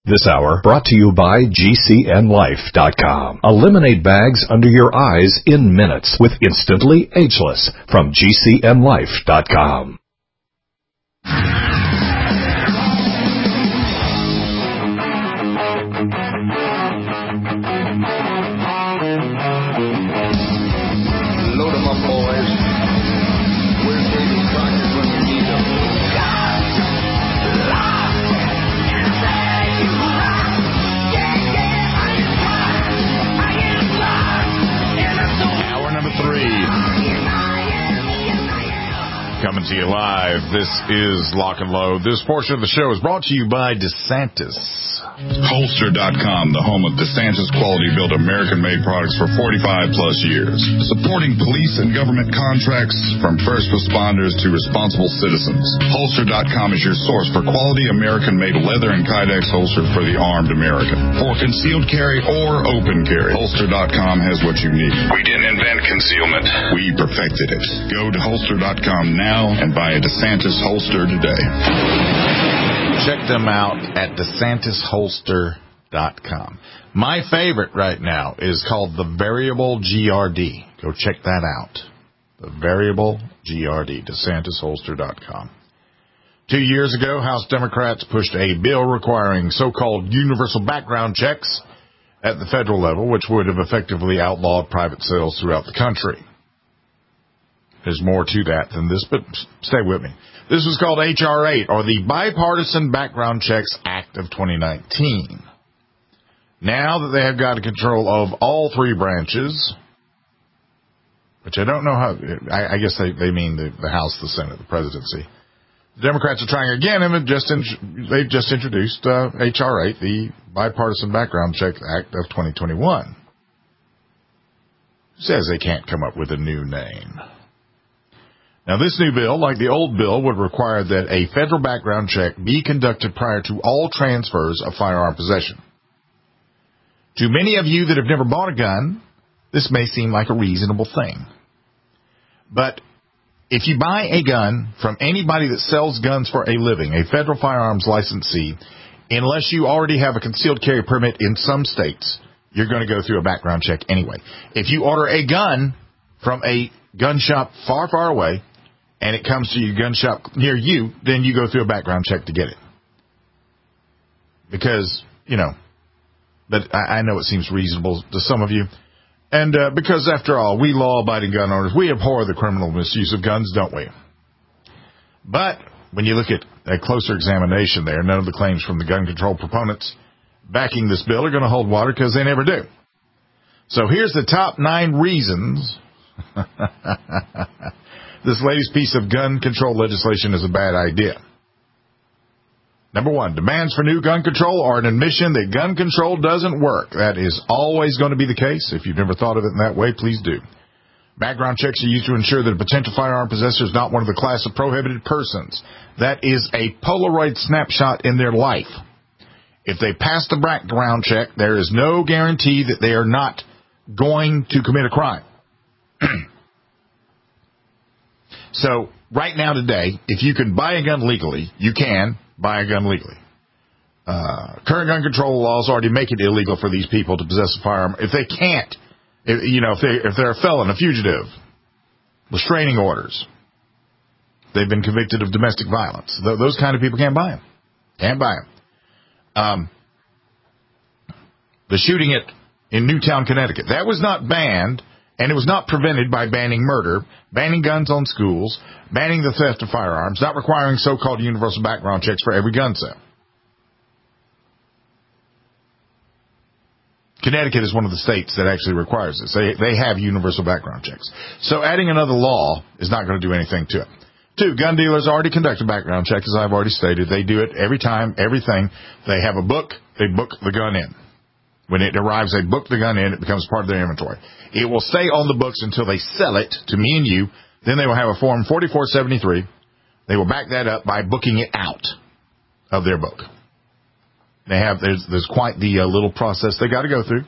This hour brought to you by GCNLife.com. Eliminate bags under your eyes in minutes with Instantly Ageless from GCNLife.com. Load 'em up, boys. Where's David Crockett when you need him? Hour number 3. Coming to you live. This is Lock and Load. This portion of the show is brought to you by DeSantis. Holster.com, the home of DeSantis quality-built American-made products for 45 plus years. Supporting police and government contracts from first responders to responsible citizens. Holster.com is your source for quality American-made leather and Kydex holsters for the armed American. For concealed carry or open carry, Holster.com has what you need. We didn't invent concealment. We perfected it. Go to Holster.com now and buy a DeSantis holster today. Check them out at DeSantisHolster.com. My favorite right now is called the Variable GRD. Go check that out. The Variable GRD, DeSantisHolster.com. 2 years ago, House Democrats pushed a bill requiring so-called universal background checks at the federal level, which would have effectively outlawed private sales throughout the country. There's more to that than this, but stay with me. This was called H.R. 8, or the Bipartisan Background Checks Act of 2019. Now that they have got control of all three branches, which I don't know how, I guess they mean the House, the Senate, the presidency. The Democrats are trying again, and they've just introduced H.R. 8, the Bipartisan Background Checks Act of 2021. Says they can't come up with a new name. Now, this new bill, like the old bill, would require that a federal background check be conducted prior to all transfers of firearm possession. To many of you that have never bought a gun, this may seem like a reasonable thing. But if you buy a gun from anybody that sells guns for a living, a federal firearms licensee, unless you already have a concealed carry permit in some states, you're going to go through a background check anyway. If you order a gun from a gun shop far, far away, and it comes to your gun shop near you, then you go through a background check to get it. Because, but I know it seems reasonable to some of you. And because, after all, we law-abiding gun owners, we abhor the criminal misuse of guns, don't we? But when you look at a closer examination there, none of the claims from the gun control proponents backing this bill are going to hold water because they never do. So here's the top 9 reasons this latest piece of gun control legislation is a bad idea. Number 1, demands for new gun control are an admission that gun control doesn't work. That is always going to be the case. If you've never thought of it in that way, please do. Background checks are used to ensure that a potential firearm possessor is not one of the class of prohibited persons. That is a Polaroid snapshot in their life. If they pass the background check, there is no guarantee that they are not going to commit a crime. So, right now today, if you can buy a gun legally, you can buy a gun legally. Current gun control laws already make it illegal for these people to possess a firearm. If they can't, if they're a felon, a fugitive, restraining orders, they've been convicted of domestic violence, those kind of people can't buy them. Can't buy them. The shooting in Newtown, Connecticut, that was not banned. And it was not prevented by banning murder, banning guns on schools, banning the theft of firearms, not requiring so-called universal background checks for every gun sale. Connecticut is one of the states that actually requires this. They have universal background checks. So adding another law is not going to do anything to it. 2, gun dealers already conduct a background check, as I've already stated. They do it every time, everything. They have a book, they book the gun in. When it arrives, they book the gun in. It becomes part of their inventory. It will stay on the books until they sell it to me and you. Then they will have a Form 4473. They will back that up by booking it out of their book. There's quite the little process they got to go through.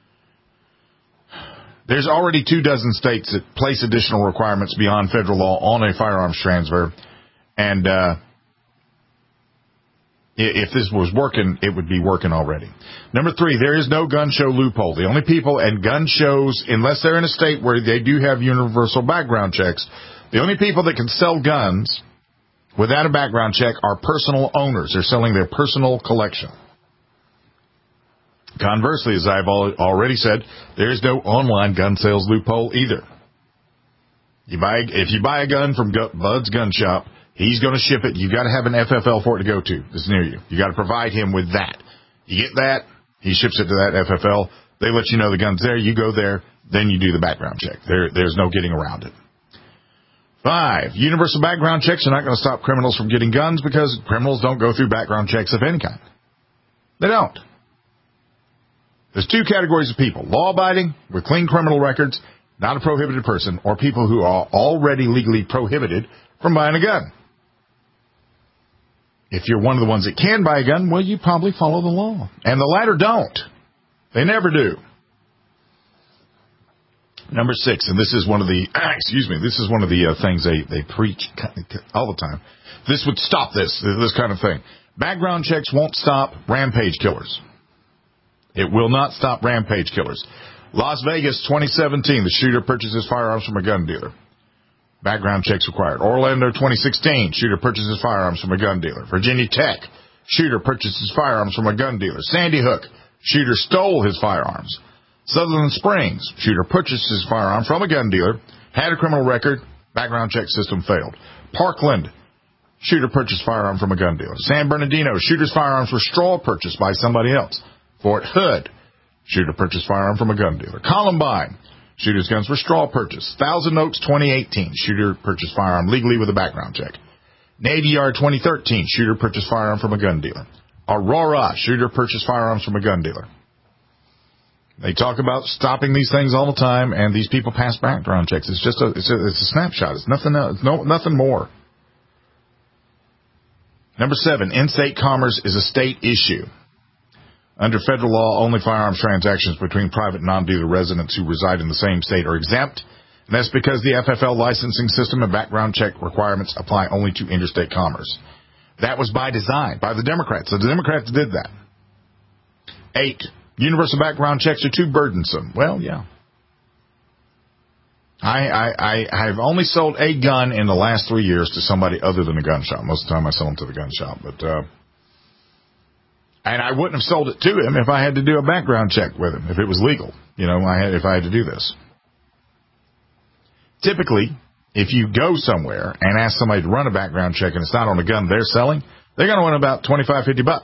There's already 24 states that place additional requirements beyond federal law on a firearms transfer. And If this was working, it would be working already. Number 3, there is no gun show loophole. The only people at gun shows, unless they're in a state where they do have universal background checks, the only people that can sell guns without a background check are personal owners. They're selling their personal collection. Conversely, as I've already said, there is no online gun sales loophole either. If you buy a gun from Bud's Gun Shop, he's going to ship it. You've got to have an FFL for it to go to that's near you. You got to provide him with that. You get that, he ships it to that FFL. They let you know the gun's there. You go there, then you do the background check. There's no getting around it. 5, universal background checks are not going to stop criminals from getting guns because criminals don't go through background checks of any kind. They don't. There's 2 categories of people: law-abiding with clean criminal records, not a prohibited person, or people who are already legally prohibited from buying a gun. If you're one of the ones that can buy a gun, well, you probably follow the law. And the latter don't. They never do. Number 6, and this is one of the, this is one of the things they preach all the time. This would stop this kind of thing. Background checks won't stop rampage killers. It will not stop rampage killers. Las Vegas, 2017, the shooter purchases firearms from a gun dealer. Background checks required. Orlando, 2016, shooter purchases firearms from a gun dealer. Virginia Tech, shooter purchases firearms from a gun dealer. Sandy Hook, shooter stole his firearms. Sutherland Springs, shooter purchased his firearm from a gun dealer, had a criminal record, background check system failed. Parkland, shooter purchased firearm from a gun dealer. San Bernardino, shooter's firearms were straw purchased by somebody else. Fort Hood, shooter purchased firearm from a gun dealer. Columbine, shooter's guns were straw purchased. Thousand Oaks, 2018, shooter purchased firearm legally with a background check. Navy Yard, 2013, shooter purchased firearm from a gun dealer. Aurora, shooter purchased firearms from a gun dealer. They talk about stopping these things all the time, and these people pass background checks. It's just it's a snapshot. It's nothing else. Nothing more. Number 7, in-state commerce is a state issue. Under federal law, only firearms transactions between private non-dealer residents who reside in the same state are exempt, and that's because the FFL licensing system and background check requirements apply only to interstate commerce. That was by design, by the Democrats. So the Democrats did that. 8, universal background checks are too burdensome. Well, yeah. I've only sold a gun in the last 3 years to somebody other than a gun shop. Most of the time I sell them to the gun shop, and I wouldn't have sold it to him if I had to do a background check with him, if it was legal. If I had to do this. Typically, if you go somewhere and ask somebody to run a background check and it's not on a gun they're selling, they're going to want about $25-50.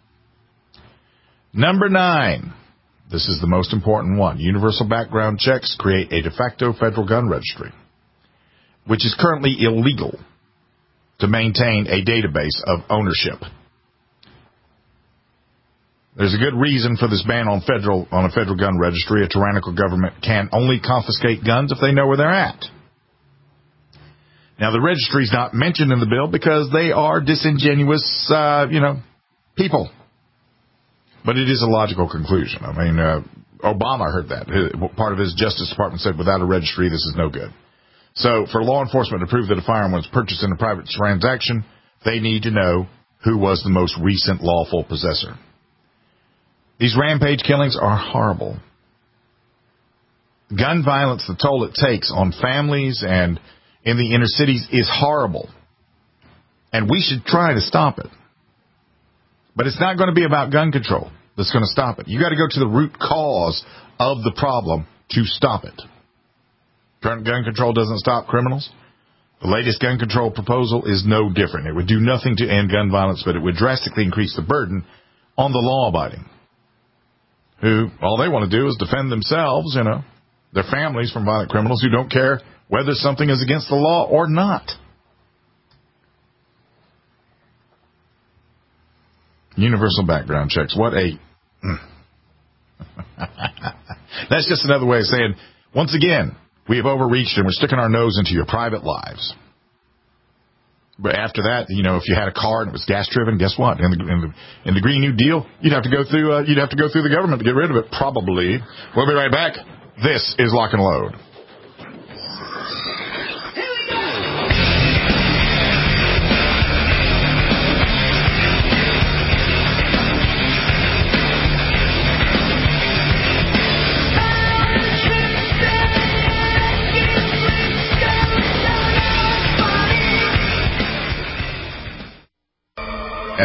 Number 9, this is the most important one. Universal background checks create a de facto federal gun registry, which is currently illegal to maintain a database of ownership. There's a good reason for this ban on a federal gun registry. A tyrannical government can only confiscate guns if they know where they're at. Now, the registry's not mentioned in the bill because they are disingenuous, people. But it is a logical conclusion. I mean, Obama heard that. Part of his Justice Department said, without a registry, this is no good. So for law enforcement to prove that a firearm was purchased in a private transaction, they need to know who was the most recent lawful possessor. These rampage killings are horrible. Gun violence, the toll it takes on families and in the inner cities is horrible. And we should try to stop it. But it's not going to be about gun control that's going to stop it. You got to go to the root cause of the problem to stop it. Current gun control doesn't stop criminals. The latest gun control proposal is no different. It would do nothing to end gun violence, but it would drastically increase the burden on the law-abiding, who all they want to do is defend themselves, their families from violent criminals who don't care whether something is against the law or not. Universal background checks. That's just another way of saying, once again, we have overreached and we're sticking our nose into your private lives. But after that, if you had a car and it was gas driven, guess what? In the Green New Deal, you'd have to go through the government to get rid of it. Probably. We'll be right back. This is Lock and Load.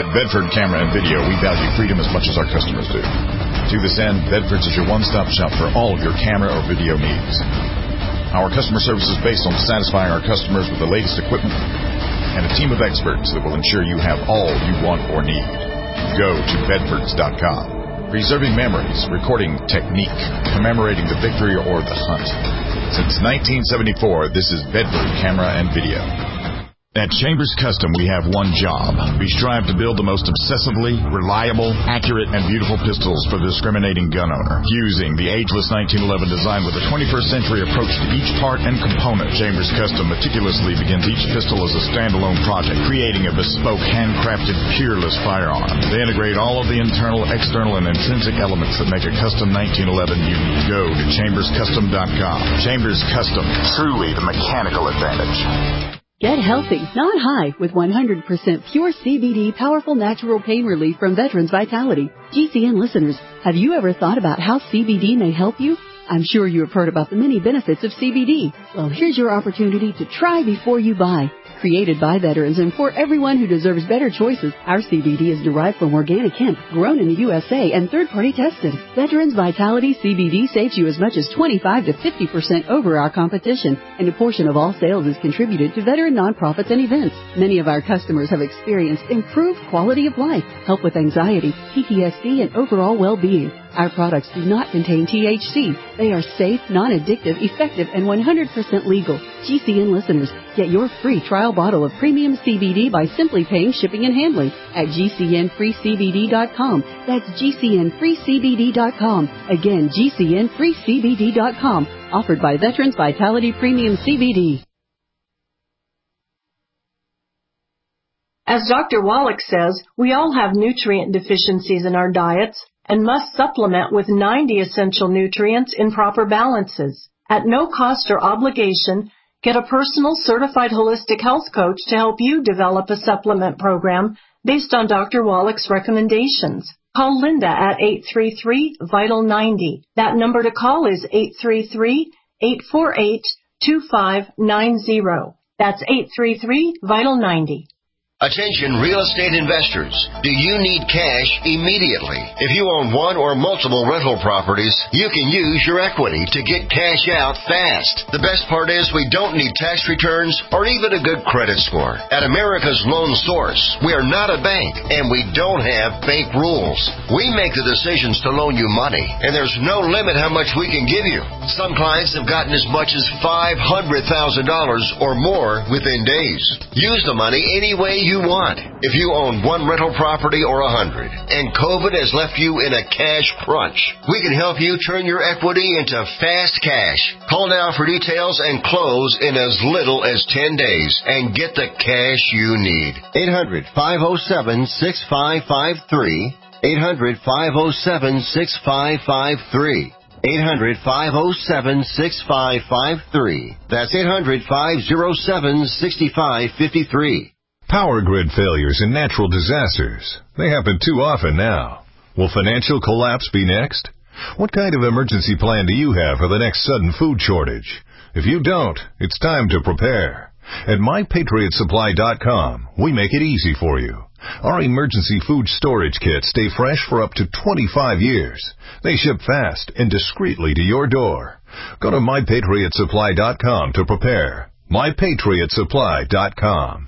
At Bedford Camera and Video, we value freedom as much as our customers do. To this end, Bedford's is your one-stop shop for all of your camera or video needs. Our customer service is based on satisfying our customers with the latest equipment and a team of experts that will ensure you have all you want or need. Go to Bedfords.com. Preserving memories, recording technique, commemorating the victory or the hunt. Since 1974, this is Bedford Camera and Video. At Chambers Custom, we have one job. We strive to build the most obsessively reliable, accurate, and beautiful pistols for the discriminating gun owner. Using the ageless 1911 design with a 21st century approach to each part and component, Chambers Custom meticulously begins each pistol as a standalone project, creating a bespoke, handcrafted, peerless firearm. They integrate all of the internal, external, and intrinsic elements that make a custom 1911 unique. Go to ChambersCustom.com. Chambers Custom, truly the mechanical advantage. Get healthy, not high, with 100% pure CBD powerful natural pain relief from Veterans Vitality. GCN listeners, have you ever thought about how CBD may help you? I'm sure you have heard about the many benefits of CBD. Well, here's your opportunity to try before you buy. Created by veterans and for everyone who deserves better choices, our CBD is derived from organic hemp, grown in the USA, and third-party tested. Veterans Vitality CBD saves you as much as 25 to 50% over our competition, and a portion of all sales is contributed to veteran nonprofits and events. Many of our customers have experienced improved quality of life, help with anxiety, PTSD, and overall well-being. Our products do not contain THC. They are safe, non-addictive, effective, and 100% legal. GCN listeners, get your free trial bottle of premium CBD by simply paying shipping and handling at GCNFreeCBD.com. That's GCNFreeCBD.com. Again, GCNFreeCBD.com. Offered by Veterans Vitality Premium CBD. As Dr. Wallach says, we all have nutrient deficiencies in our diets and must supplement with 90 essential nutrients in proper balances. At no cost or obligation, get a personal certified holistic health coach to help you develop a supplement program based on Dr. Wallach's recommendations. Call Linda at 833-VITAL-90. That number to call is 833-848-2590. That's 833-VITAL-90. Attention real estate investors. Do you need cash immediately? If you own one or multiple rental properties, you can use your equity to get cash out fast. The best part is we don't need tax returns or even a good credit score. At America's Loan Source, we are not a bank and we don't have bank rules. We make the decisions to loan you money and there's no limit how much we can give you. Some clients have gotten as much as $500,000 or more within days. Use the money any way you want. If you own one rental property or 100 and COVID has left you in a cash crunch, we can help you turn your equity into fast cash. Call now for details and close in as little as 10 days and get the cash you need. 800-507-6553. 800-507-6553. 800-507-6553. That's 800-507-6553. Power grid failures and natural disasters. They happen too often now. Will financial collapse be next? What kind of emergency plan do you have for the next sudden food shortage? If you don't, it's time to prepare. At MyPatriotSupply.com, we make it easy for you. Our emergency food storage kits stay fresh for up to 25 years. They ship fast and discreetly to your door. Go to MyPatriotSupply.com to prepare. MyPatriotSupply.com.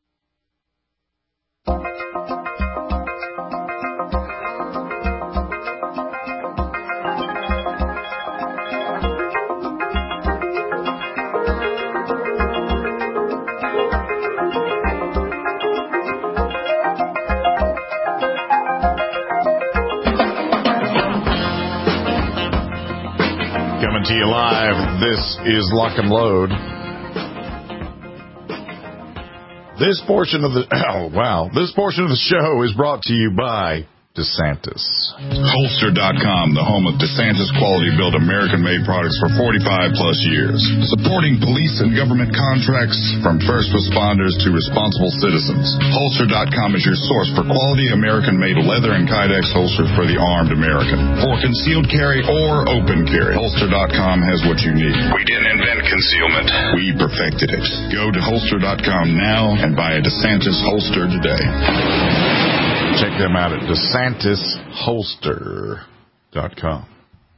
Coming to you live, this is Lock and Load. This portion of the show is brought to you by DeSantis. Holster.com, the home of DeSantis quality-built American-made products for 45-plus years. Supporting police and government contracts from first responders to responsible citizens. Holster.com is your source for quality American-made leather and Kydex holsters for the armed American. For concealed carry or open carry, Holster.com has what you need. We didn't invent concealment. We perfected it. Go to Holster.com now and buy a DeSantis holster today. Check them out at DeSantisHolster.com.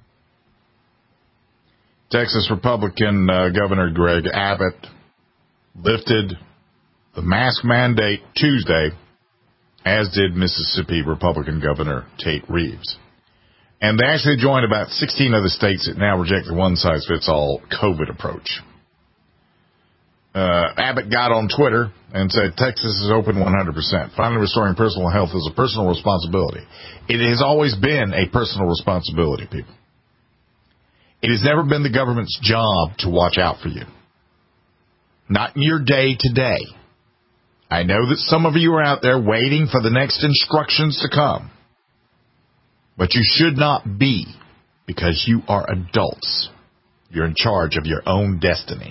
Texas Republican Governor Greg Abbott lifted the mask mandate Tuesday, as did Mississippi Republican Governor Tate Reeves. And they actually joined about 16 other states that now reject the one-size-fits-all COVID approach. Abbott got on Twitter and said, Texas is open 100%. Finally restoring personal health is a personal responsibility. It has always been a personal responsibility, people. It has never been the government's job to watch out for you. Not in your day-to-day. I know that some of you are out there waiting for the next instructions to come. But you should not be, because you are adults. You're in charge of your own destiny.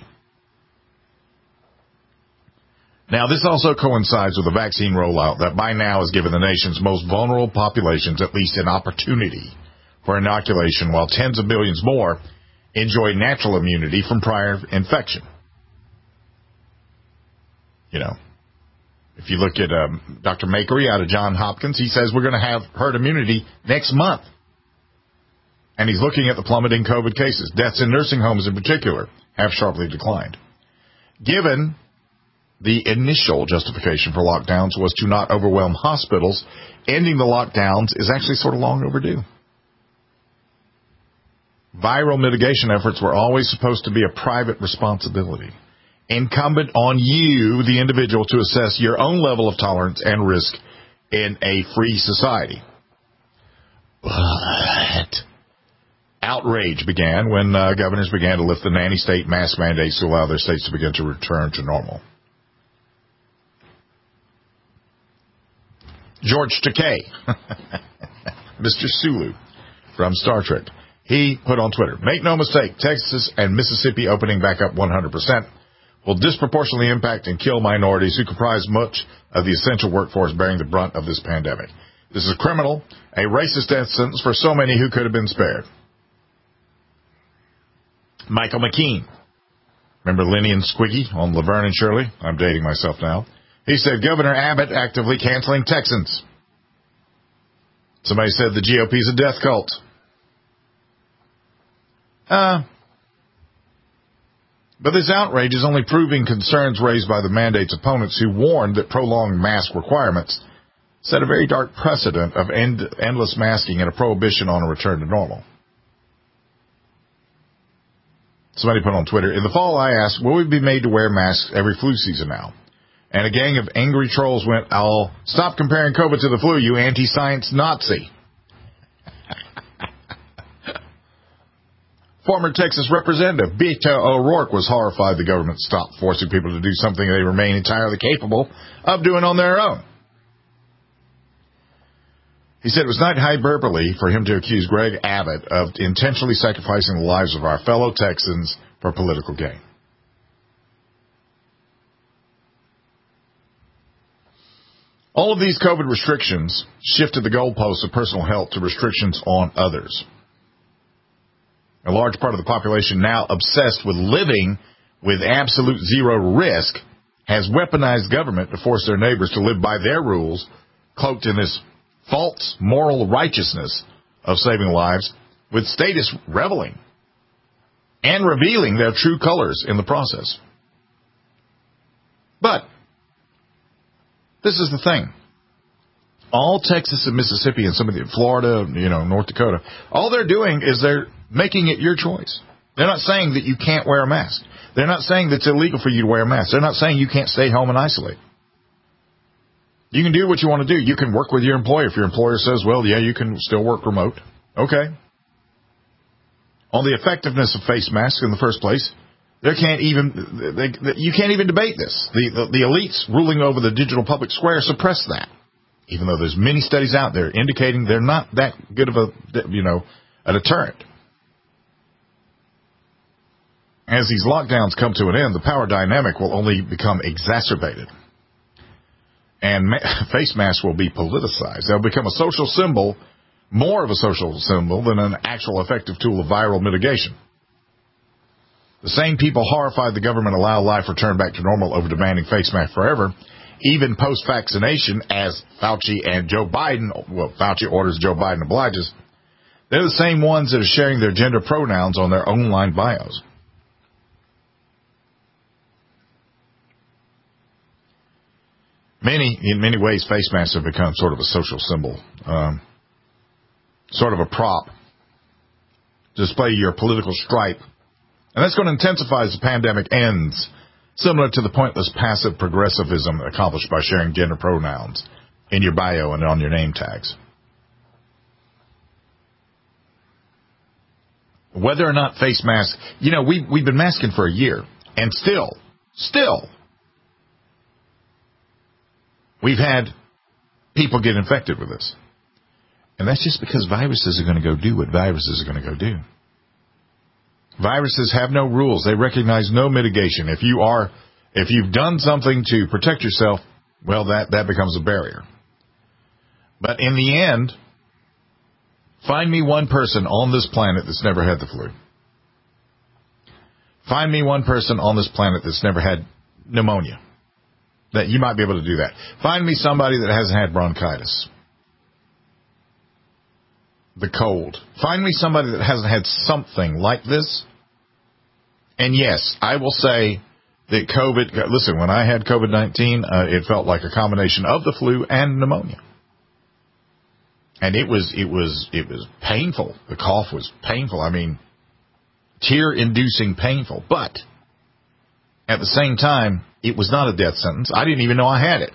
Now, this also coincides with a vaccine rollout that by now has given the nation's most vulnerable populations at least an opportunity for inoculation, while tens of millions more enjoy natural immunity from prior infection. You know, if you look at Dr. Makery out of Johns Hopkins, he says we're going to have herd immunity next month. And he's looking at the plummeting COVID cases. Deaths in nursing homes in particular have sharply declined. Given the initial justification for lockdowns was to not overwhelm hospitals, ending the lockdowns is actually sort of long overdue. Viral mitigation efforts were always supposed to be a private responsibility, incumbent on you, the individual, to assess your own level of tolerance and risk in a free society. But outrage began when governors began to lift the nanny-state mask mandates to allow their states to begin to return to normal. George Takei, Mr. Sulu from Star Trek, he put on Twitter, make no mistake, Texas and Mississippi opening back up 100% will disproportionately impact and kill minorities who comprise much of the essential workforce bearing the brunt of this pandemic. This is criminal, a racist death sentence for so many who could have been spared. Michael McKean, remember Lenny and Squiggy on Laverne and Shirley? I'm dating myself now. He said, Governor Abbott actively canceling Texans. Somebody said the GOP is a death cult. But this outrage is only proving concerns raised by the mandate's opponents who warned that prolonged mask requirements set a very dark precedent of endless masking and a prohibition on a return to normal. Somebody put on Twitter, in the fall I asked, will we be made to wear masks every flu season now? And a gang of angry trolls went, I'll stop comparing COVID to the flu, you anti-science Nazi. Former Texas Representative Beto O'Rourke was horrified the government stopped forcing people to do something they remain entirely capable of doing on their own. He said it was not hyperbole for him to accuse Greg Abbott of intentionally sacrificing the lives of our fellow Texans for political gain. All of these COVID restrictions shifted the goalposts of personal health to restrictions on others. A large part of the population now obsessed with living with absolute zero risk has weaponized government to force their neighbors to live by their rules, cloaked in this false moral righteousness of saving lives, with status reveling and revealing their true colors in the process. But this is the thing. All Texas and Mississippi and some of the Florida, North Dakota, all they're doing is they're making it your choice. They're not saying that you can't wear a mask. They're not saying that it's illegal for you to wear a mask. They're not saying you can't stay home and isolate. You can do what you want to do. You can work with your employer. If your employer says, well, yeah, you can still work remote. Okay. On the effectiveness of face masks in the first place, you can't even debate this. The elites ruling over the digital public square suppress that, even though there's many studies out there indicating they're not that good of a deterrent. As these lockdowns come to an end, the power dynamic will only become exacerbated. And face masks will be politicized. They'll become a social symbol, more of a social symbol than an actual effective tool of viral mitigation. The same people horrified the government allow life return back to normal over demanding face masks forever even post-vaccination, as Fauci and Joe Biden, well, Fauci orders, Joe Biden obliges, they're the same ones that are sharing their gender pronouns on their online bios. In many ways, face masks have become sort of a social symbol, sort of a prop to display your political stripe. And that's going to intensify as the pandemic ends, similar to the pointless passive progressivism accomplished by sharing gender pronouns in your bio and on your name tags. Whether or not face masks, we've been masking for a year, and still, we've had people get infected with this. And that's just because viruses are going to go do what viruses are going to go do. Viruses have no rules. They recognize no mitigation. If you've done something to protect yourself, well, that becomes a barrier. But in the end, find me one person on this planet that's never had the flu. Find me one person on this planet that's never had pneumonia. That you might be able to do that. Find me somebody that hasn't had bronchitis. The cold. Find me somebody that hasn't had something like this. And yes, I will say that COVID, listen, when I had COVID-19, it felt like a combination of the flu and pneumonia. And it was painful. The cough was painful. I mean, tear-inducing painful. But at the same time, it was not a death sentence. I didn't even know I had it.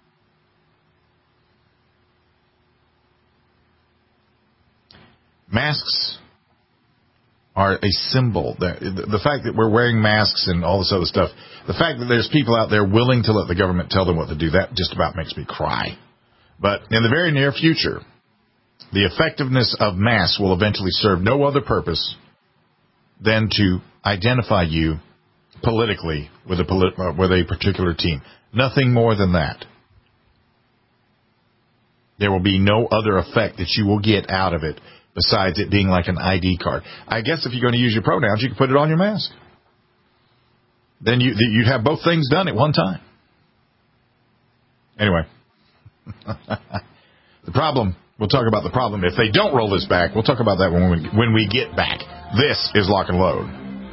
Masks are a symbol. The fact that we're wearing masks and all this other stuff, the fact that there's people out there willing to let the government tell them what to do, that just about makes me cry. But in the very near future, the effectiveness of masks will eventually serve no other purpose than to identify you politically with a particular team. Nothing more than that. There will be no other effect that you will get out of it besides it being like an ID card. I guess if you're going to use your pronouns, you can put it on your mask. Then you'd have both things done at one time. Anyway. The problem, we'll talk about the problem. If they don't roll this back, we'll talk about that when we get back. This is Lock and Load.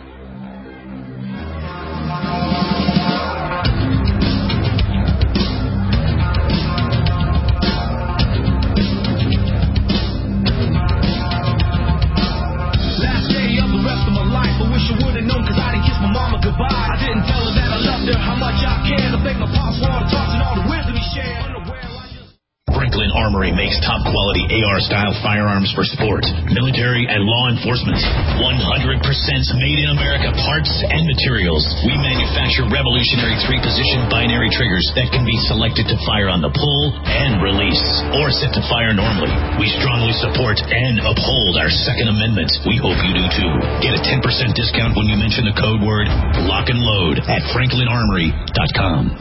Franklin Armory makes top-quality AR-style firearms for sport, military, and law enforcement. 100% made-in-America parts and materials. We manufacture revolutionary 3-position binary triggers that can be selected to fire on the pull and release, or set to fire normally. We strongly support and uphold our Second Amendment. We hope you do too. Get a 10% discount when you mention the code word Lock and Load at FranklinArmory.com.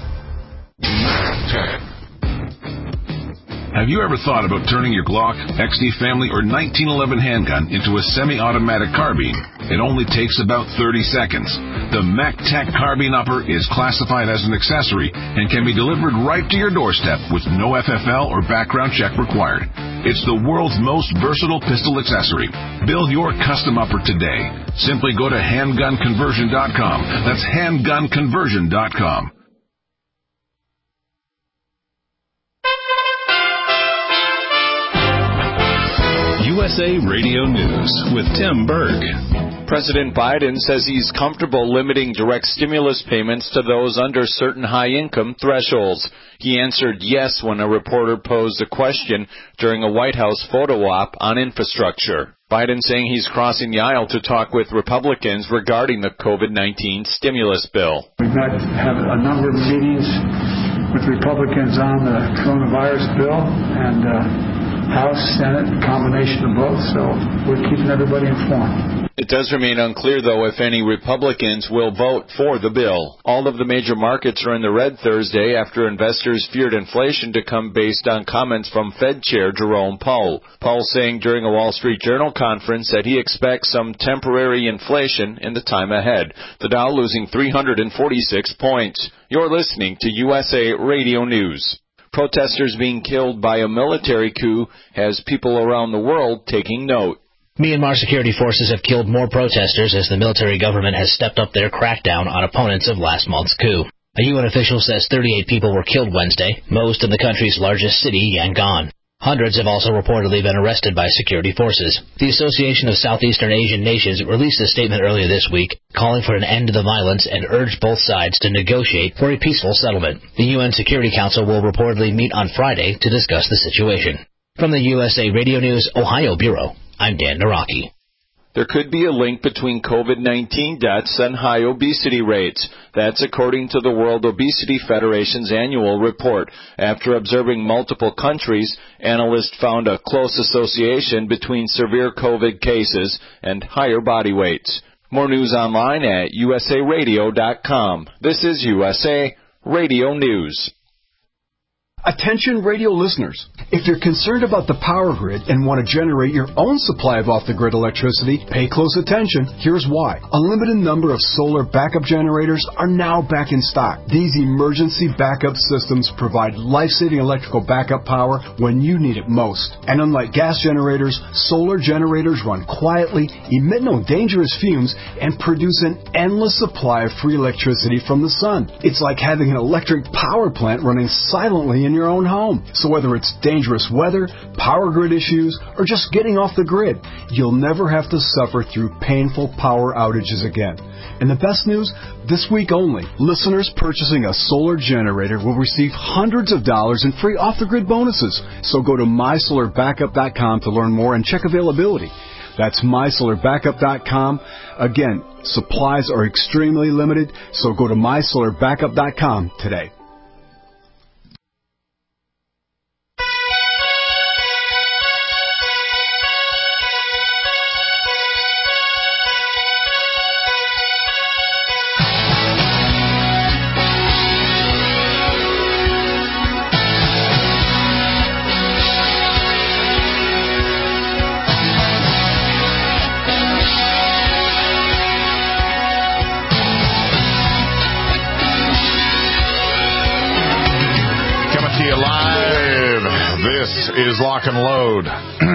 Have you ever thought about turning your Glock, XD Family, or 1911 handgun into a semi-automatic carbine? It only takes about 30 seconds. The MacTac Carbine Upper is classified as an accessory and can be delivered right to your doorstep with no FFL or background check required. It's the world's most versatile pistol accessory. Build your custom upper today. Simply go to handgunconversion.com. That's handgunconversion.com. USA Radio News with Tim Berg. President Biden says he's comfortable limiting direct stimulus payments to those under certain high-income thresholds. He answered yes when a reporter posed a question during a White House photo op on infrastructure. Biden saying he's crossing the aisle to talk with Republicans regarding the COVID-19 stimulus bill. We've had a number of meetings with Republicans on the coronavirus bill, and House, Senate, combination of both, so we're keeping everybody informed. It does remain unclear, though, if any Republicans will vote for the bill. All of the major markets are in the red Thursday after investors feared inflation to come based on comments from Fed Chair Jerome Powell. Powell saying during a Wall Street Journal conference that he expects some temporary inflation in the time ahead. The Dow losing 346 points. You're listening to USA Radio News. Protesters being killed by a military coup has people around the world taking note. Myanmar security forces have killed more protesters as the military government has stepped up their crackdown on opponents of last month's coup. A UN official says 38 people were killed Wednesday, most in the country's largest city, Yangon. Hundreds have also reportedly been arrested by security forces. The Association of Southeastern Asian Nations released a statement earlier this week calling for an end to the violence and urged both sides to negotiate for a peaceful settlement. The UN Security Council will reportedly meet on Friday to discuss the situation. From the USA Radio News Ohio Bureau, I'm Dan Naraki. There could be a link between COVID-19 deaths and high obesity rates. That's according to the World Obesity Federation's annual report. After observing multiple countries, analysts found a close association between severe COVID cases and higher body weights. More news online at usaradio.com. This is USA Radio News. Attention radio listeners. If you're concerned about the power grid and want to generate your own supply of off-the-grid electricity, pay close attention. Here's why. A limited number of solar backup generators are now back in stock. These emergency backup systems provide life-saving electrical backup power when you need it most. And unlike gas generators, solar generators run quietly, emit no dangerous fumes, and produce an endless supply of free electricity from the sun. It's like having an electric power plant running silently in your own home. So whether it's dangerous weather, power grid issues, or just getting off the grid, you'll never have to suffer through painful power outages again. And the best news, this week only, listeners purchasing a solar generator will receive hundreds of dollars in free off-the-grid bonuses. So go to mysolarbackup.com to learn more and check availability. That's mysolarbackup.com. Again, supplies are extremely limited, so go to mysolarbackup.com today. Is Lock and Load.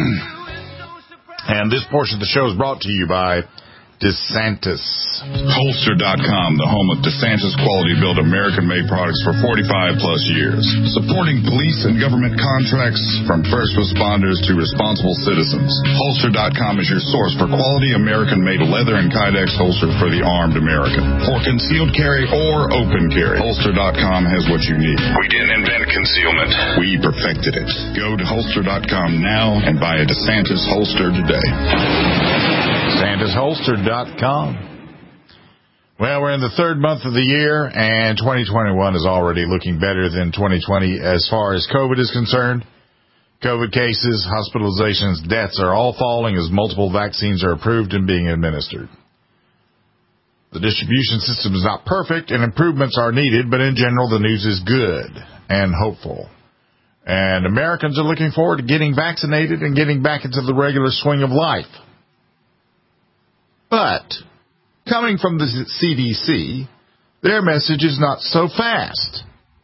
And this portion of the show is brought to you by DeSantis. Holster.com, the home of DeSantis quality-built American-made products for 45-plus years. Supporting police and government contracts from first responders to responsible citizens. Holster.com is your source for quality American-made leather and Kydex holsters for the armed American. For concealed carry or open carry, Holster.com has what you need. We didn't invent concealment. We perfected it. Go to Holster.com now and buy a DeSantis holster today. DeSantisHolster.com. Well, we're in the third month of the year, and 2021 is already looking better than 2020 as far as COVID is concerned. COVID cases, hospitalizations, deaths are all falling as multiple vaccines are approved and being administered. The distribution system is not perfect, and improvements are needed, but in general, the news is good and hopeful. And Americans are looking forward to getting vaccinated and getting back into the regular swing of life. But coming from the CDC, their message is not so fast.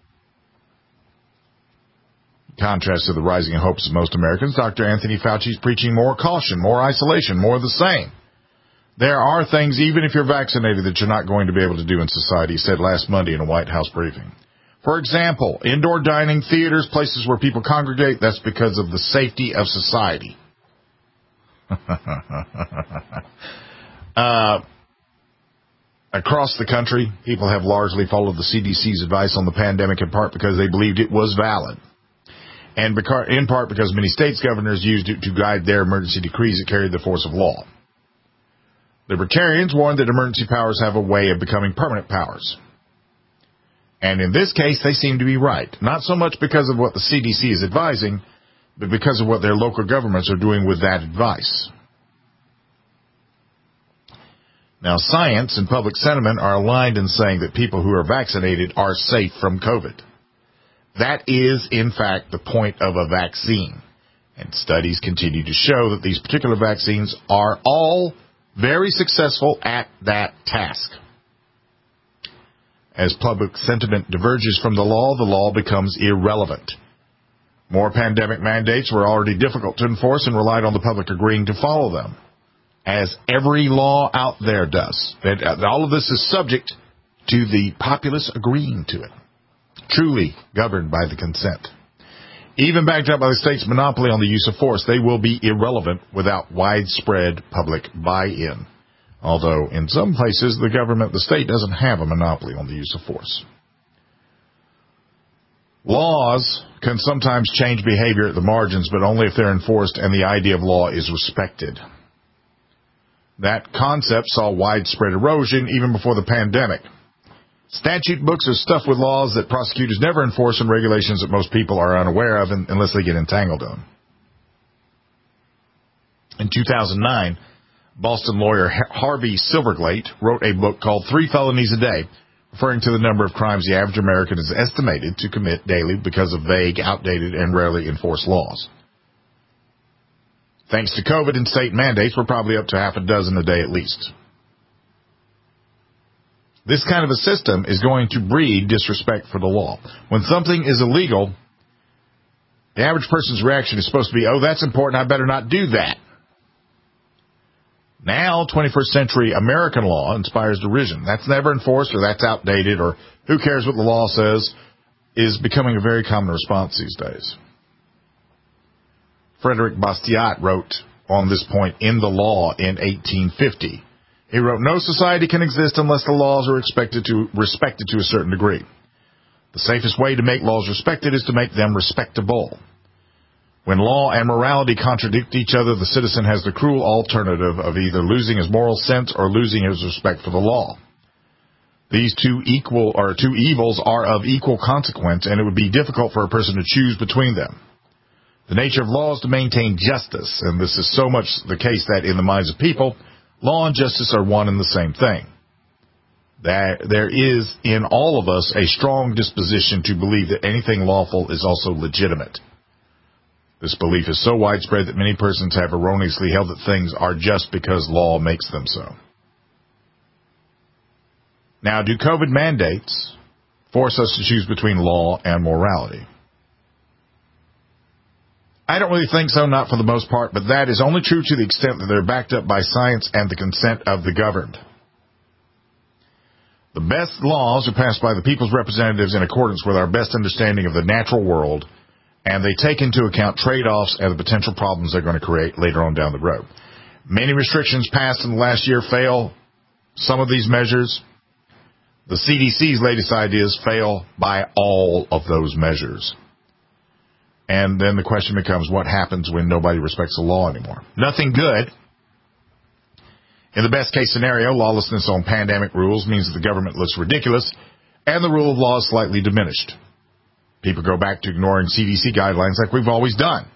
In contrast to the rising hopes of most Americans, Dr. Anthony Fauci is preaching more caution, more isolation, more of the same. There are things, even if you're vaccinated, that you're not going to be able to do in society, he said last Monday in a White House briefing. For example, indoor dining, theaters, places where people congregate, that's because of the safety of society. Across the country, people have largely followed the CDC's advice on the pandemic in part because they believed it was valid, and in part because many states' governors used it to guide their emergency decrees that carried the force of law. Libertarians warned that emergency powers have a way of becoming permanent powers. And in this case, they seem to be right, not so much because of what the CDC is advising, but because of what their local governments are doing with that advice. Now, science and public sentiment are aligned in saying that people who are vaccinated are safe from COVID. That is, in fact, the point of a vaccine. And studies continue to show that these particular vaccines are all very successful at that task. As public sentiment diverges from the law becomes irrelevant. More pandemic mandates were already difficult to enforce and relied on the public agreeing to follow them, as every law out there does. All of this is subject to the populace agreeing to it, truly governed by the consent. Even backed up by the state's monopoly on the use of force, they will be irrelevant without widespread public buy-in. Although in some places the state doesn't have a monopoly on the use of force. Laws can sometimes change behavior at the margins, but only if they're enforced and the idea of law is respected. That concept saw widespread erosion even before the pandemic. Statute books are stuffed with laws that prosecutors never enforce and regulations that most people are unaware of unless they get entangled in them. In 2009, Boston lawyer Harvey Silverglate wrote a book called 3 Felonies a Day, referring to the number of crimes the average American is estimated to commit daily because of vague, outdated, and rarely enforced laws. Thanks to COVID and state mandates, we're probably up to half a dozen a day at least. This kind of a system is going to breed disrespect for the law. When something is illegal, the average person's reaction is supposed to be, oh, that's important, I better not do that. Now, 21st century American law inspires derision. That's never enforced, or that's outdated, or who cares what the law says, is becoming a very common response these days. Frederick Bastiat wrote on this point in The Law in 1850. He wrote, no society can exist unless the laws are respected to a certain degree. The safest way to make laws respected is to make them respectable. When law and morality contradict each other, the citizen has the cruel alternative of either losing his moral sense or losing his respect for the law. These two evils are of equal consequence, and it would be difficult for a person to choose between them. The nature of law is to maintain justice, and this is so much the case that in the minds of people, law and justice are one and the same thing. There is in all of us a strong disposition to believe that anything lawful is also legitimate. This belief is so widespread that many persons have erroneously held that things are just because law makes them so. Now, do COVID mandates force us to choose between law and morality? I don't really think so, not for the most part, but that is only true to the extent that they're backed up by science and the consent of the governed. The best laws are passed by the people's representatives in accordance with our best understanding of the natural world, and they take into account trade-offs and the potential problems they're going to create later on down the road. Many restrictions passed in the last year fail. Some of these measures, the CDC's latest ideas, fail by all of those measures. And then the question becomes, what happens when nobody respects the law anymore? Nothing good. In the best case scenario, lawlessness on pandemic rules means that the government looks ridiculous and the rule of law is slightly diminished. People go back to ignoring CDC guidelines like we've always done.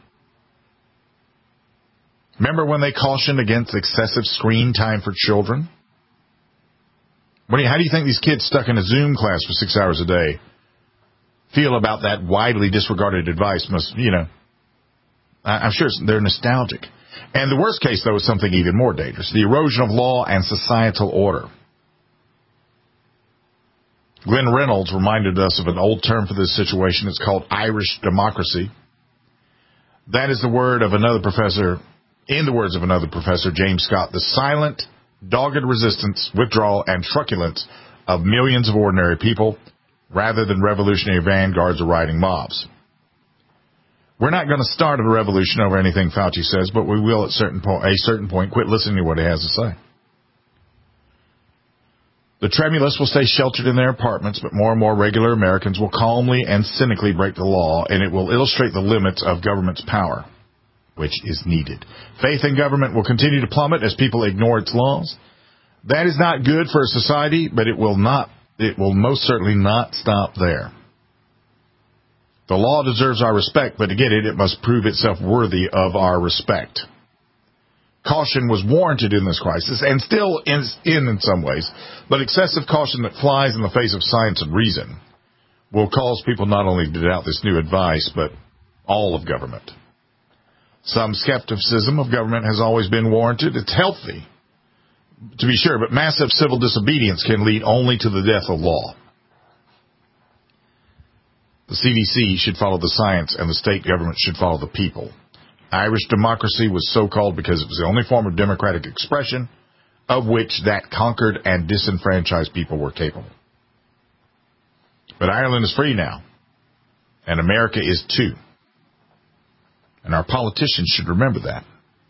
Remember when they cautioned against excessive screen time for children? How do you think these kids stuck in a Zoom class for 6 hours a day feel about that widely disregarded advice? I'm sure they're nostalgic. And the worst case, though, is something even more dangerous, the erosion of law and societal order. Glenn Reynolds reminded us of an old term for this situation. It's called Irish democracy. That is in the words of another professor, James Scott, the silent, dogged resistance, withdrawal, and truculence of millions of ordinary people rather than revolutionary vanguards or rioting mobs. We're not going to start a revolution over anything Fauci says, but we will at a certain point quit listening to what he has to say. The tremulous will stay sheltered in their apartments, but more and more regular Americans will calmly and cynically break the law, and it will illustrate the limits of government's power, which is needed. Faith in government will continue to plummet as people ignore its laws. That is not good for a society, but it will most certainly not stop there. The law deserves our respect, but to get it, it must prove itself worthy of our respect. Caution was warranted in this crisis, and still is in some ways, but excessive caution that flies in the face of science and reason will cause people not only to doubt this new advice, but all of government. Some skepticism of government has always been warranted. It's healthy, to be sure, but massive civil disobedience can lead only to the death of law. The CDC should follow the science, and the state government should follow the people. Irish democracy was so called because it was the only form of democratic expression of which that conquered and disenfranchised people were capable. But Ireland is free now, and America is too. And our politicians should remember that.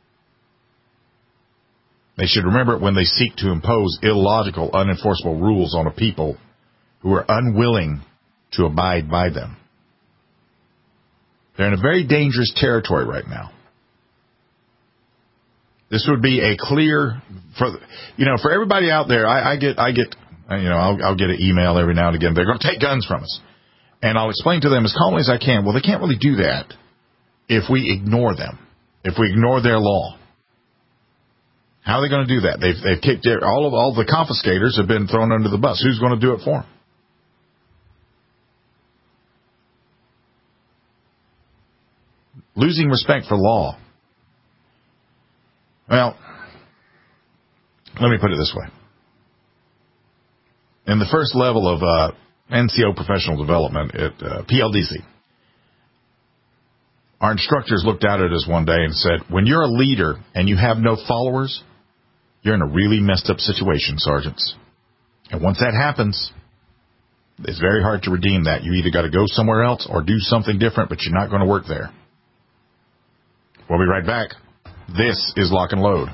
They should remember it when they seek to impose illogical, unenforceable rules on a people who are unwilling to abide by them. They're in a very dangerous territory right now. This would be a clear, for everybody out there. I'll get an email every now and again. They're going to take guns from us, and I'll explain to them as calmly as I can. Well, they can't really do that if we ignore them, if we ignore their law. How are they going to do that? They've kicked all the confiscators have been thrown under the bus. Who's going to do it for them? Losing respect for law. Well, let me put it this way. In the first level of NCO professional development at PLDC, our instructors looked at it as one day and said, when you're a leader and you have no followers, you're in a really messed up situation, sergeants. And once that happens, it's very hard to redeem that. You either got to go somewhere else or do something different, but you're not going to work there. We'll be right back. This is Lock and Load.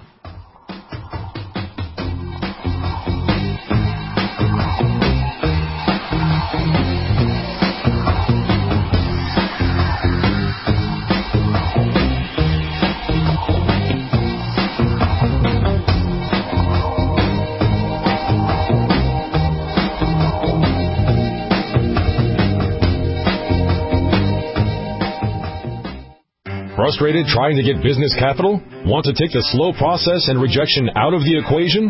Frustrated trying to get business capital? Want to take the slow process and rejection out of the equation?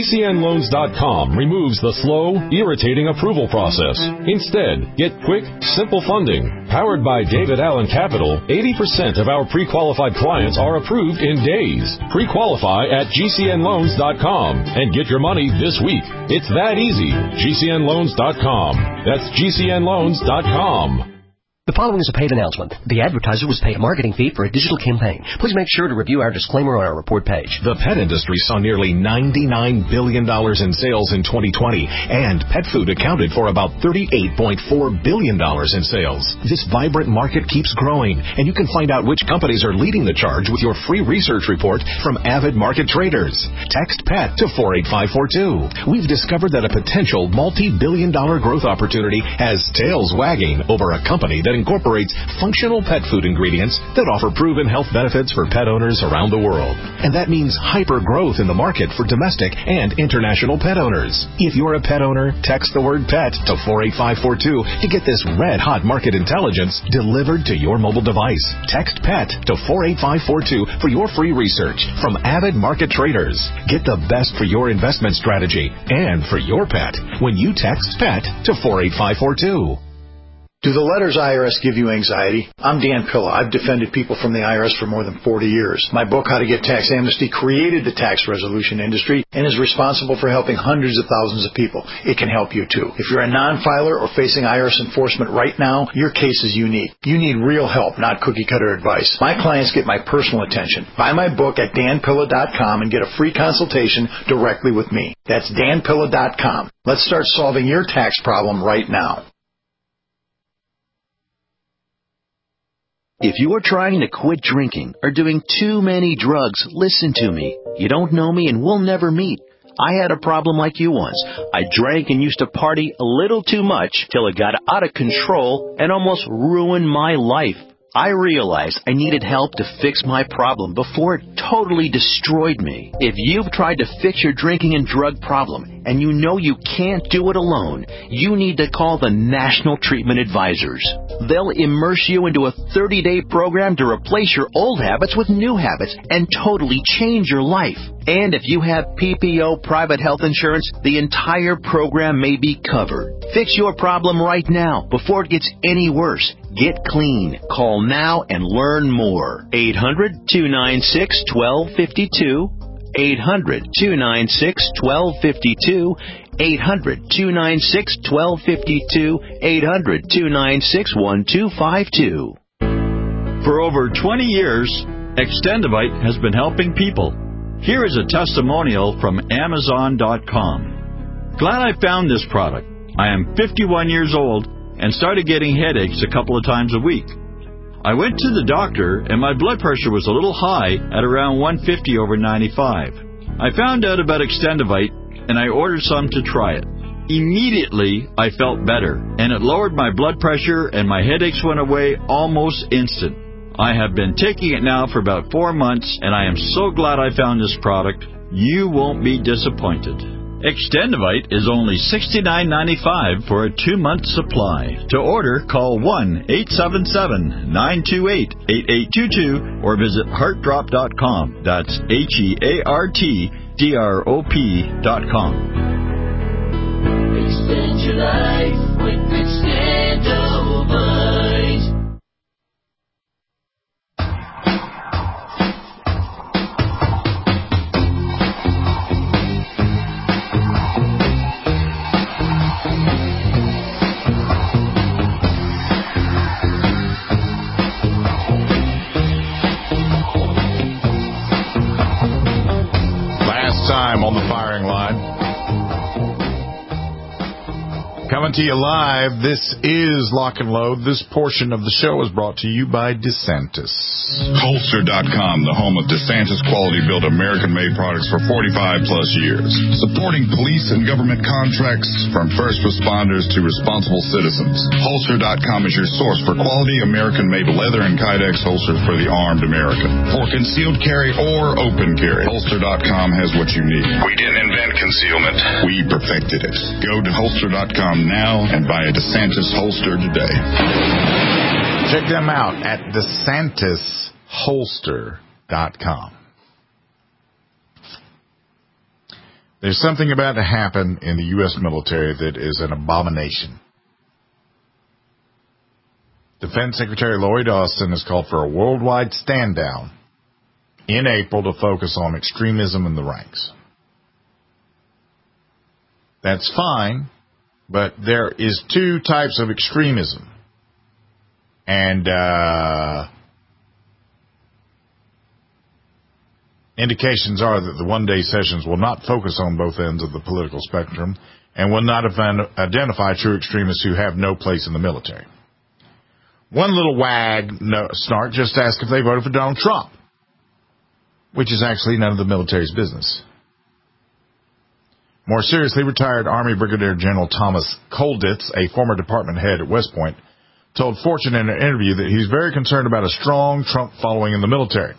GCNloans.com removes the slow, irritating approval process. Instead, get quick, simple funding. Powered by David Allen Capital, 80% of our pre-qualified clients are approved in days. Pre-qualify at GCNloans.com and get your money this week. It's that easy. GCNloans.com. That's GCNloans.com. The following is a paid announcement. The advertiser was paid a marketing fee for a digital campaign. Please make sure to review our disclaimer on our report page. The pet industry saw nearly $99 billion in sales in 2020, and pet food accounted for about $38.4 billion in sales. This vibrant market keeps growing, and you can find out which companies are leading the charge with your free research report from Avid Market Traders. Text PET to 48542. We've discovered that a potential multi-billion-dollar growth opportunity has tails wagging over a company that incorporates functional pet food ingredients that offer proven health benefits for pet owners around the world. And that means hyper growth in the market for domestic and international pet owners. If you're a pet owner, text the word PET to 48542 to get this red-hot market intelligence delivered to your mobile device. Text PET to 48542 for your free research from Avid Market Traders. Get the best for your investment strategy and for your pet when you text PET to 48542. Do the letters IRS give you anxiety? I'm Dan Pilla. I've defended people from the IRS for more than 40 years. My book, How to Get Tax Amnesty, created the tax resolution industry and is responsible for helping hundreds of thousands of people. It can help you, too. If you're a non-filer or facing IRS enforcement right now, your case is unique. You need real help, not cookie-cutter advice. My clients get my personal attention. Buy my book at danpilla.com and get a free consultation directly with me. That's danpilla.com. Let's start solving your tax problem right now. If you are trying to quit drinking or doing too many drugs, listen to me. You don't know me and we'll never meet. I had a problem like you once. I drank and used to party a little too much till it got out of control and almost ruined my life. I realized I needed help to fix my problem before it totally destroyed me. If you've tried to fix your drinking and drug problem and you know you can't do it alone, you need to call the National Treatment Advisors. They'll immerse you into a 30-day program to replace your old habits with new habits and totally change your life. And if you have PPO private health insurance, the entire program may be covered. Fix your problem right now before it gets any worse. Get clean. Call now and learn more. 800-296-1252. 800-296-1252. 800-296-1252. 800-296-1252. For over 20 years, Extendivite has been helping people. Here is a testimonial from Amazon.com. Glad I found this product. I am 51 years old and started getting headaches a couple of times a week. I went to the doctor and my blood pressure was a little high at around 150 over 95. I found out about Extendivite and I ordered some to try it. Immediately, I felt better and it lowered my blood pressure and my headaches went away almost instant. I have been taking it now for about 4 months and I am so glad I found this product. You won't be disappointed. Extendivite is only $69.95 for a 2-month supply. To order, call 1-877-928-8822 or visit heartdrop.com. That's HEARTDROP.com. Extend your life with Extendivite. Time on the firing line. Coming to you live, this is Lock and Load. This portion of the show is brought to you by DeSantis. Holster.com, the home of DeSantis quality-built American-made products for 45-plus years. Supporting police and government contracts from first responders to responsible citizens. Holster.com is your source for quality American-made leather and Kydex holsters for the armed American. For concealed carry or open carry, Holster.com has what you need. We didn't invent concealment. We perfected it. Go to Holster.com now and buy a DeSantis holster today. Check them out at DeSantisHolster.com. There's something about to happen in the U.S. military that is an abomination. Defense Secretary Lloyd Austin has called for a worldwide stand-down in April to focus on extremism in the ranks. That's fine, but there is 2 types of extremism. And indications are that the one-day sessions will not focus on both ends of the political spectrum and will not identify true extremists who have no place in the military. One little snark just asked if they voted for Donald Trump, which is actually none of the military's business. More seriously, retired Army Brigadier General Thomas Kolditz, a former department head at West Point, told Fortune in an interview that he's very concerned about a strong Trump following in the military.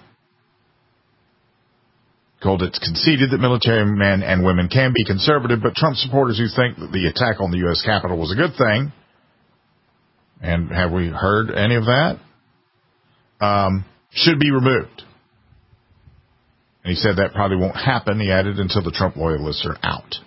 Kolditz conceded that military men and women can be conservative, but Trump supporters who think that the attack on the U.S. Capitol was a good thing, and have we heard any of that, should be removed. And he said that probably won't happen, he added, until the Trump loyalists are out.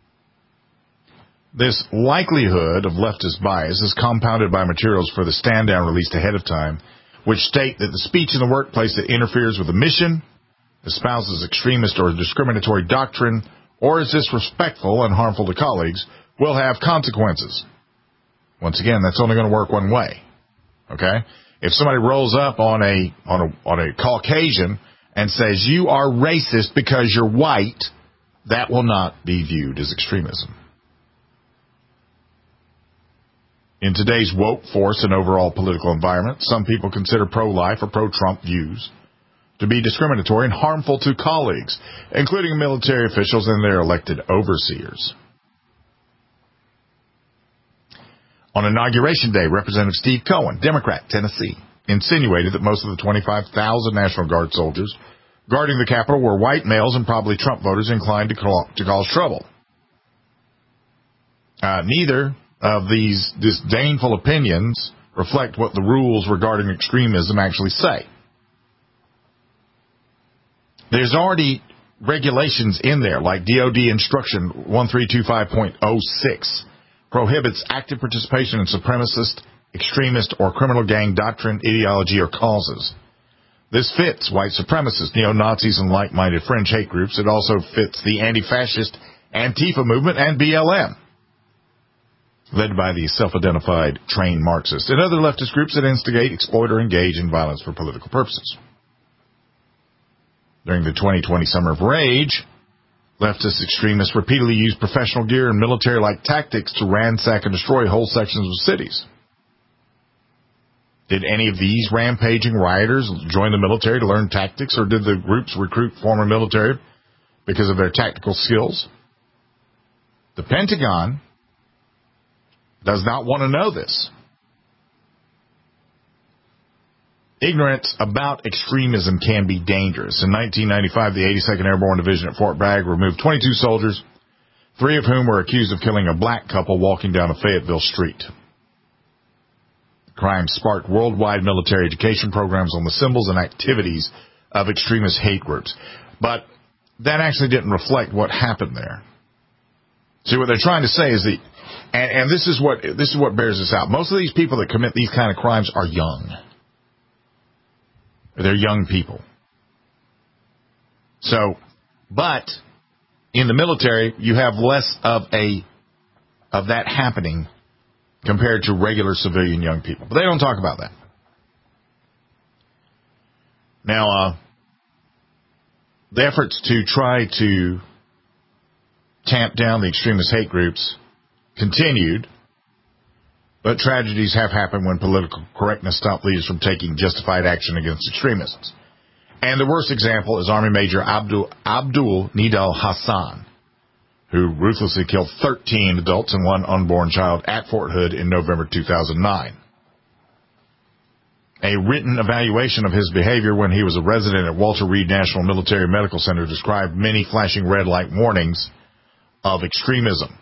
This likelihood of leftist bias is compounded by materials for the stand-down released ahead of time, which state that the speech in the workplace that interferes with the mission, espouses extremist or discriminatory doctrine, or is disrespectful and harmful to colleagues will have consequences. Once again, that's only going to work one way. Okay? If somebody rolls up on a Caucasian and says, you are racist because you're white, that will not be viewed as extremism. In today's woke force and overall political environment, some people consider pro-life or pro-Trump views to be discriminatory and harmful to colleagues, including military officials and their elected overseers. On Inauguration Day, Representative Steve Cohen, Democrat, Tennessee, insinuated that most of the 25,000 National Guard soldiers guarding the Capitol were white males and probably Trump voters inclined to cause trouble. Neither of these disdainful opinions reflect what the rules regarding extremism actually say. There's already regulations in there, like DOD Instruction 1325.06, prohibits active participation in supremacist, extremist, or criminal gang doctrine, ideology, or causes. This fits white supremacists, neo-Nazis, and like-minded fringe hate groups. It also fits the anti-fascist Antifa movement and BLM, led by the self-identified trained Marxists, and other leftist groups that instigate, exploit, or engage in violence for political purposes. During the 2020 Summer of Rage, leftist extremists repeatedly used professional gear and military-like tactics to ransack and destroy whole sections of cities. Did any of these rampaging rioters join the military to learn tactics, or did the groups recruit former military because of their tactical skills? The Pentagon does not want to know this. Ignorance about extremism can be dangerous. In 1995, the 82nd Airborne Division at Fort Bragg removed 22 soldiers, 3 of whom were accused of killing a black couple walking down a Fayetteville street. The crime sparked worldwide military education programs on the symbols and activities of extremist hate groups. But that actually didn't reflect what happened there. See, what they're trying to say is that, and this is what bears this out. Most of these people that commit these kind of crimes are young. They're young people. So, but in the military, you have less of that happening compared to regular civilian young people. But they don't talk about that. Now, the efforts to try to tamp down the extremist hate groups continued, but tragedies have happened when political correctness stopped leaders from taking justified action against extremists. And the worst example is Army Major Abdul Nidal Hassan, who ruthlessly killed 13 adults and 1 unborn child at Fort Hood in November 2009. A written evaluation of his behavior when he was a resident at Walter Reed National Military Medical Center described many flashing red light warnings of extremism.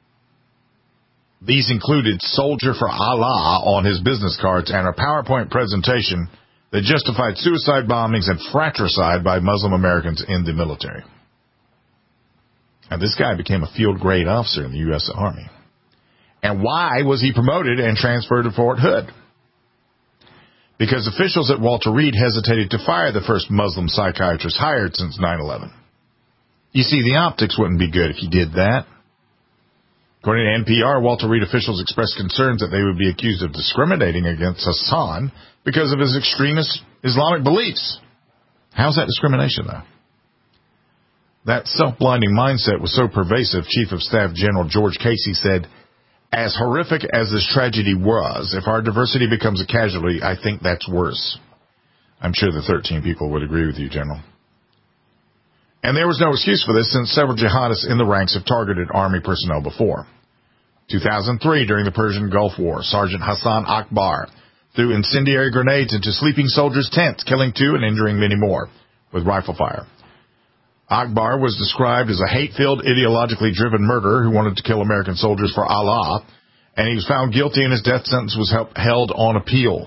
These included Soldier for Allah on his business cards and a PowerPoint presentation that justified suicide bombings and fratricide by Muslim Americans in the military. And this guy became a field-grade officer in the U.S. Army. And why was he promoted and transferred to Fort Hood? Because officials at Walter Reed hesitated to fire the first Muslim psychiatrist hired since 9/11. You see, the optics wouldn't be good if you did that. According to NPR, Walter Reed officials expressed concerns that they would be accused of discriminating against Hassan because of his extremist Islamic beliefs. How's that discrimination, though? That self-blinding mindset was so pervasive, Chief of Staff General George Casey said, "As horrific as this tragedy was, if our diversity becomes a casualty, I think that's worse." I'm sure the 13 people would agree with you, General. And there was no excuse for this, since several jihadists in the ranks have targeted Army personnel before. 2003, during the Persian Gulf War, Sergeant Hassan Akbar threw incendiary grenades into sleeping soldiers' tents, killing 2 and injuring many more with rifle fire. Akbar was described as a hate-filled, ideologically driven murderer who wanted to kill American soldiers for Allah, and he was found guilty and his death sentence was held on appeal.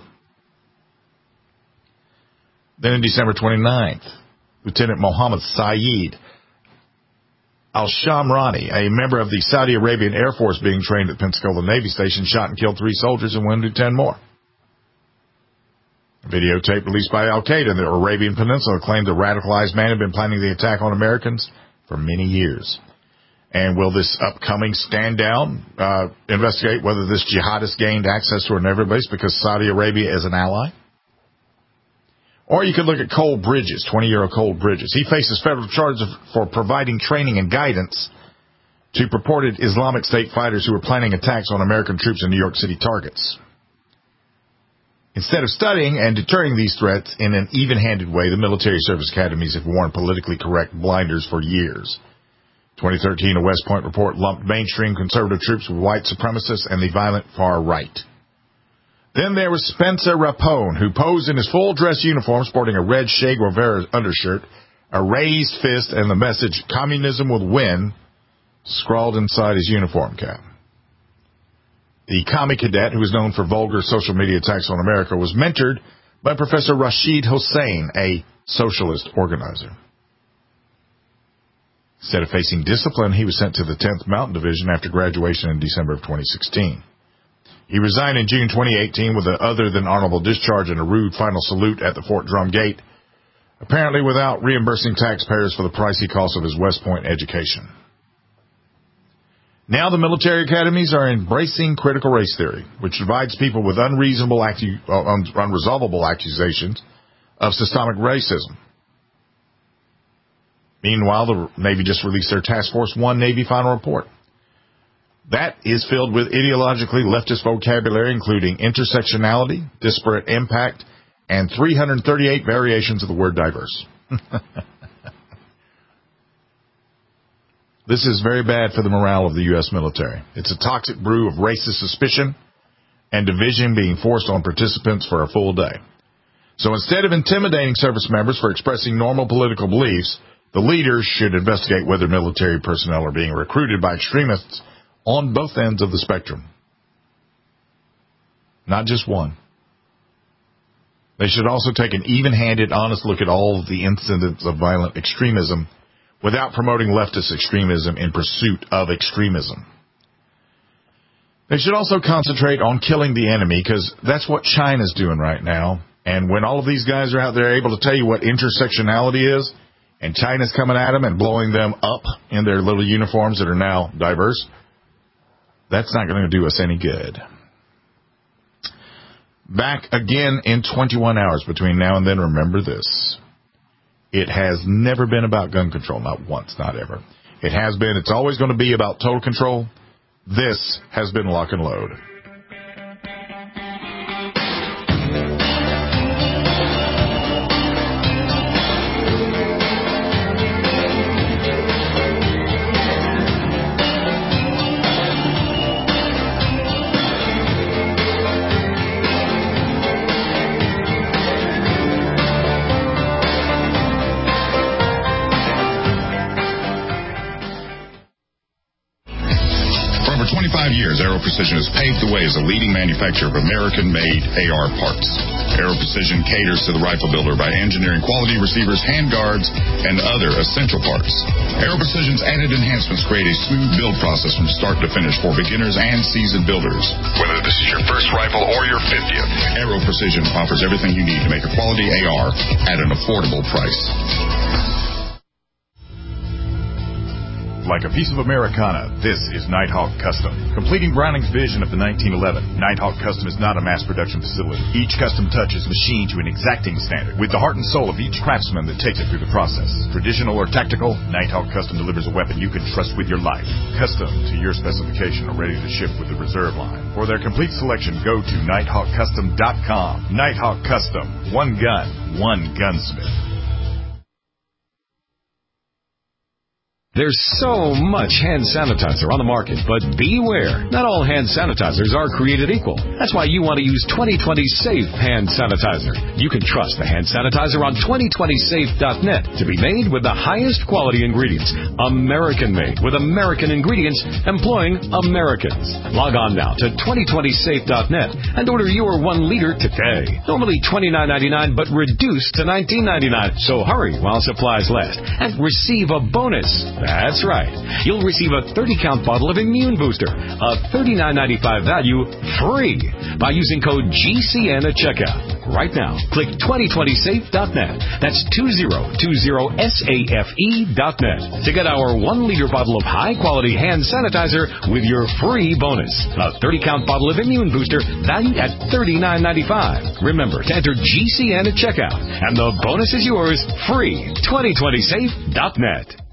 Then on December 29th, Lieutenant Mohammed Saeed Al-Shamrani, a member of the Saudi Arabian Air Force being trained at Pensacola Navy Station, shot and killed 3 soldiers and wounded 10 more. A videotape released by Al-Qaeda in the Arabian Peninsula claimed the radicalized man had been planning the attack on Americans for many years. And will this upcoming stand down investigate whether this jihadist gained access to our naval base because Saudi Arabia is an ally? Or you could look at Cole Bridges, 20-year-old Cole Bridges. He faces federal charges for providing training and guidance to purported Islamic State fighters who were planning attacks on American troops in New York City targets. Instead of studying and deterring these threats in an even-handed way, the military service academies have worn politically correct blinders for years. 2013, a West Point report lumped mainstream conservative troops with white supremacists and the violent far right. Then there was Spencer Rapone, who posed in his full-dress uniform sporting a red Che Guevara undershirt, a raised fist, and the message, "Communism will win," scrawled inside his uniform cap. The commie cadet, who is known for vulgar social media attacks on America, was mentored by Professor Rashid Hossein, a socialist organizer. Instead of facing discipline, he was sent to the 10th Mountain Division after graduation in December of 2016. He resigned in June 2018 with an other-than-honorable discharge and a rude final salute at the Fort Drum Gate apparently without reimbursing taxpayers for the pricey cost of his West Point education. Now the military academies are embracing critical race theory, which divides people with unresolvable accusations of systemic racism. Meanwhile, the Navy just released their Task Force 1 Navy final report. That is filled with ideologically leftist vocabulary, including intersectionality, disparate impact, and 338 variations of the word diverse. This is very bad for the morale of the U.S. military. It's a toxic brew of racist suspicion and division being forced on participants for a full day. So instead of intimidating service members for expressing normal political beliefs, the leaders should investigate whether military personnel are being recruited by extremists on both ends of the spectrum. Not just one. They should also take an even-handed, honest look at all of the incidents of violent extremism without promoting leftist extremism in pursuit of extremism. They should also concentrate on killing the enemy, because that's what China's doing right now. And when all of these guys are out there able to tell you what intersectionality is, and China's coming at them and blowing them up in their little uniforms that are now diverse, that's not going to do us any good. Back again in 21 hours between now and then, remember this. It has never been about gun control, not once, not ever. It has been, it's always going to be about total control. This has been Lock and Load. For 25 years, Aero Precision has paved the way as a leading manufacturer of American-made AR parts. Aero Precision caters to the rifle builder by engineering quality receivers, handguards, and other essential parts. Aero Precision's added enhancements create a smooth build process from start to finish for beginners and seasoned builders. Whether this is your first rifle or your 50th, Aero Precision offers everything you need to make a quality AR at an affordable price. Like a piece of Americana, this is Nighthawk Custom. Completing Browning's vision of the 1911, Nighthawk Custom is not a mass production facility. Each custom touch is machined to an exacting standard, with the heart and soul of each craftsman that takes it through the process. Traditional or tactical, Nighthawk Custom delivers a weapon you can trust with your life. Custom to your specification are ready to ship with the reserve line. For their complete selection, go to NighthawkCustom.com. Nighthawk Custom. One gun, one gunsmith. There's so much hand sanitizer on the market, but beware. Not all hand sanitizers are created equal. That's why you want to use 2020 Safe Hand Sanitizer. You can trust the hand sanitizer on 2020safe.net to be made with the highest quality ingredients. American-made with American ingredients employing Americans. Log on now to 2020safe.net and order your 1 liter today. Normally $29.99, but reduced to $19.99. So hurry while supplies last and receive a bonus. That's right. You'll receive a 30-count bottle of Immune Booster, a $39.95 value, free by using code GCN at checkout. Right now, click 2020safe.net. That's 2020safe.net to get our 1-liter bottle of high-quality hand sanitizer with your free bonus. A 30-count bottle of Immune Booster valued at $39.95. Remember to enter GCN at checkout, and the bonus is yours free. 2020safe.net.